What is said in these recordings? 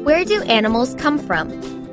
Where do animals come from?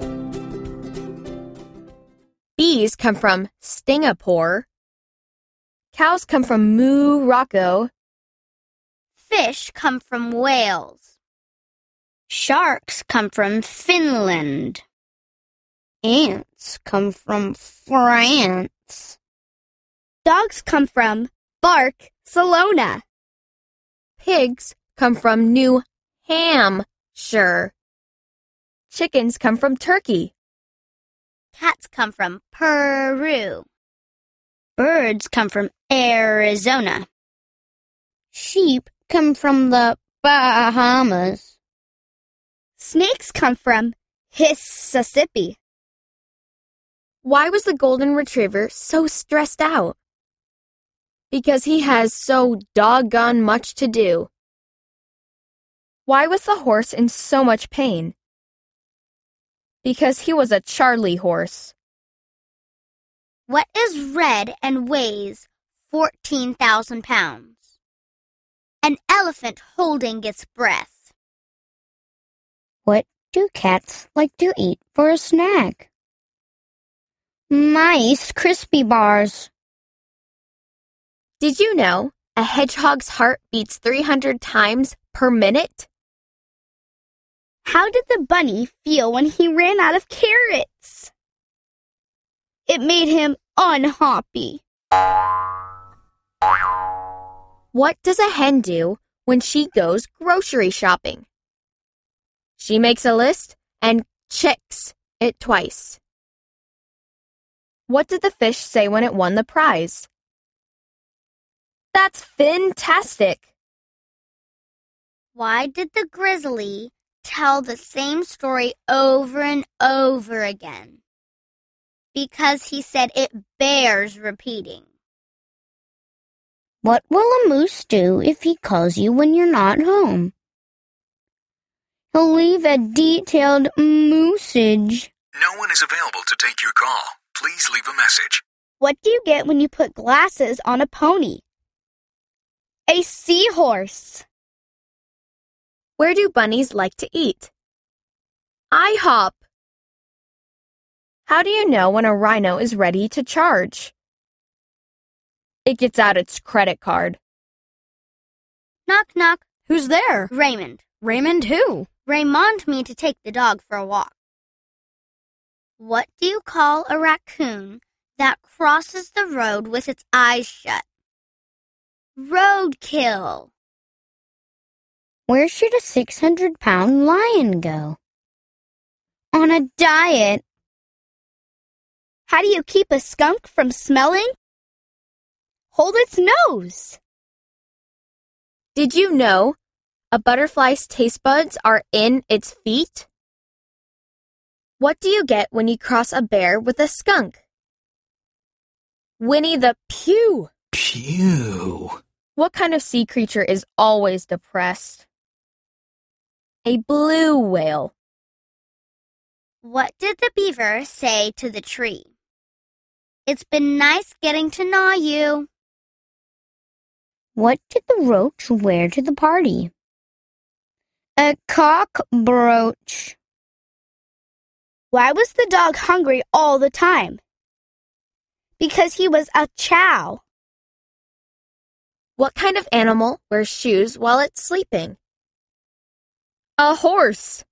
Bees come from Singapore. Cows come from Morocco. Fish come from Wales. Sharks come from Finland. Ants come from France. Dogs come from Barcelona. Pigs come from New Hampshire. Chickens come from Turkey. Cats come from Peru. Birds come from Arizona. Sheep come from the Bahamas. Snakes come from Mississippi. Why was the golden retriever so stressed out? Because he has so doggone much to do. Why was the horse in so much pain? Because he was a Charlie horse. What is red and weighs 14,000 pounds? An elephant holding its breath. What do cats like to eat for a snack? Mice Crispy bars. Did you know a hedgehog's heart beats 300 times per minute? How did the bunny feel when he ran out of carrots? It made him unhappy. What does a hen do when she goes grocery shopping? She makes a list and checks it twice. What did the fish say when it won the prize? That's fantastic! Why did the grizzly tell the same story over and over again? Because he said it bears repeating. What will a moose do if he calls you when you're not home? He'll leave a detailed message. No one is available to take your call. Please leave a message. What do you get when you put glasses on a pony? A seahorse. Where do bunnies like to eat? IHOP. How do you know when a rhino is ready to charge? It gets out its credit card. Knock, knock. Who's there? Raymond. Raymond who? Raymond me to take the dog for a walk. What do you call a raccoon that crosses the road with its eyes shut? Roadkill. Where should a 600-pound lion go? On a diet. How do you keep a skunk from smelling? Hold its nose. Did you know a butterfly's taste buds are in its feet? What do you get when you cross a bear with a skunk? Winnie the Pooh. Phew. What kind of sea creature is always depressed? A blue whale. What did the beaver say to the tree? It's been nice getting to know you. What did the roach wear to the party? A cockroach. Why was the dog hungry all the time? Because he was a chow. What kind of animal wears shoes while it's sleeping? A horse.